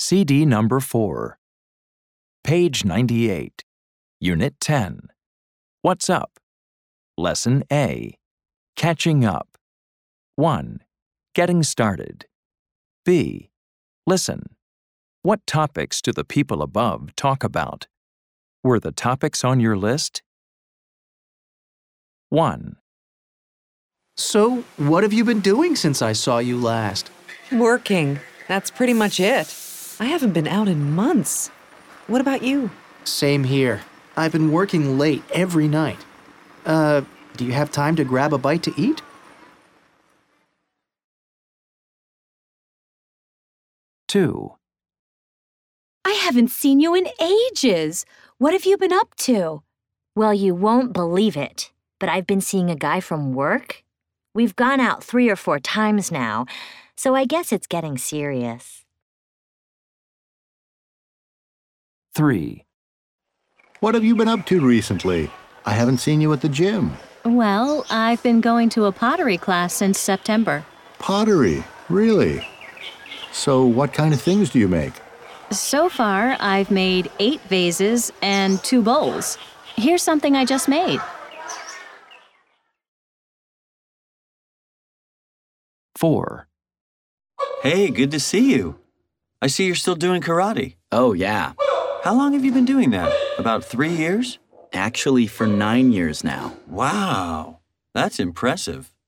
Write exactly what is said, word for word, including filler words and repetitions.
C D number four. Page ninety-eight. Unit ten. What's up? Lesson A. Catching up. one. Getting started. B. Listen. What topics do the people above talk about? Were the topics on your list? one. So, what have you been doing since I saw you last? Working. That's pretty much it. I haven't been out in months. What about you? Same here. I've been working late every night. Uh, do you have time to grab a bite to eat? two. I haven't seen you in ages. What have you been up to? Well, you won't believe it, but I've been seeing a guy from work. We've gone out three or four times now, so I guess it's getting serious. three. What have you been up to recently? I haven't seen you at the gym. Well, I've been going to a pottery class since September. Pottery? Really? So what kind of things do you make? So far, I've made eight vases and two bowls. Here's something I just made. four. Hey, good to see you. I see you're still doing karate. Oh, yeah. How long have you been doing that? About three years? Actually, for nine years now. Wow, that's impressive.